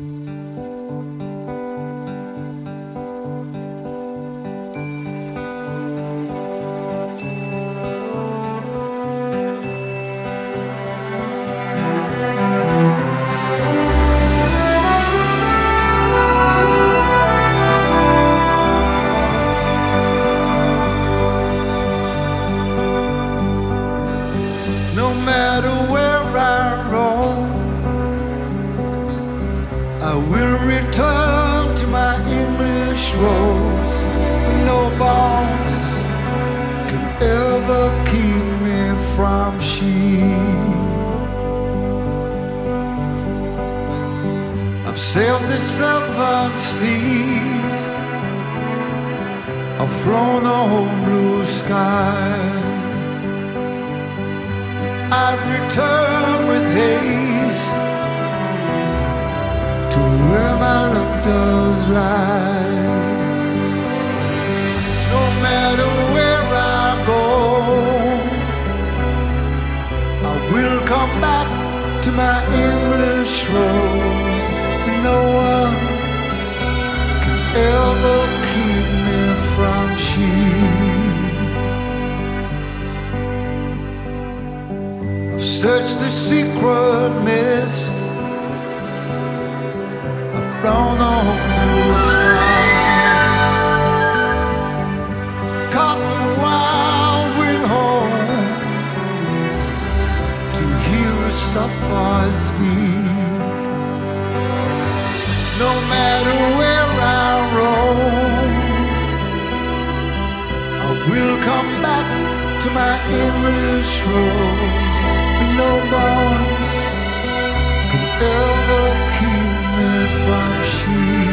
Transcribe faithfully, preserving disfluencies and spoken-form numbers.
No matter where I roam, I will return to my English rose, for no bonds can ever keep me from she. I've sailed the seven seas, I've flown the whole blue sky, I've returned with haste to where my love does lie. No matter where I go, I will come back to my English rose, for no one can ever keep me from she. Search the secret mist, I've flown the whole blue sky, caught the wild wind home to hear a sapphire speak. No matter where I roam, I will come back to my English rose, for no bonds can ever keep me from she.